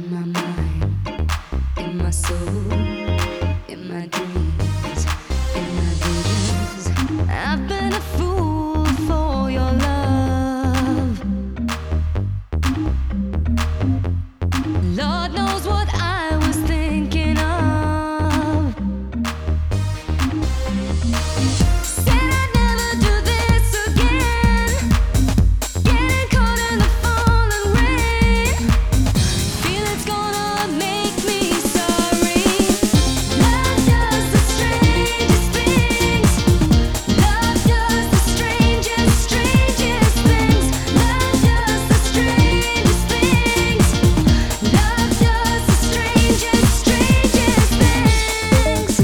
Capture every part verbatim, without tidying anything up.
On my mind, in my soul, in my dreams, in my visions. I've been a fool for your love. Lord knows what I was thinking of. Said I'd never do this again. Getting caught in the falling rain. Feel it's gonna make me sorry. Love does the strangest things. Love does the strangest, strangest things. Love does the strangest things. Love does the strangest, strangest things.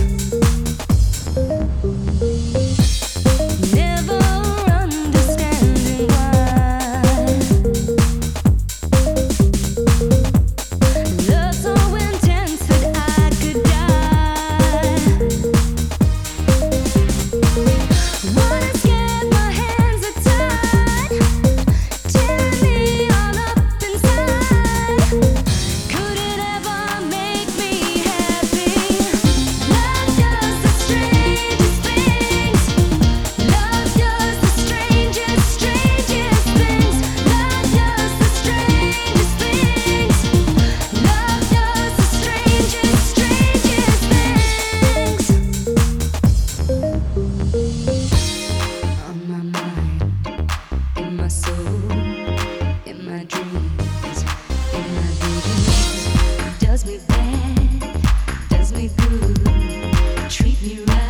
Never understanding why love so intense that I could die. Wanna scared, my hands are tied, tearing me all up inside. Could it ever make me happy? Love does the strangest things. Love does the strangest, strangest things. Love does the strangest things. Love does the strangest, strangest things. On my mind, in my soul, in my dreams, in my visions. Does me bad, does me good, treat me right.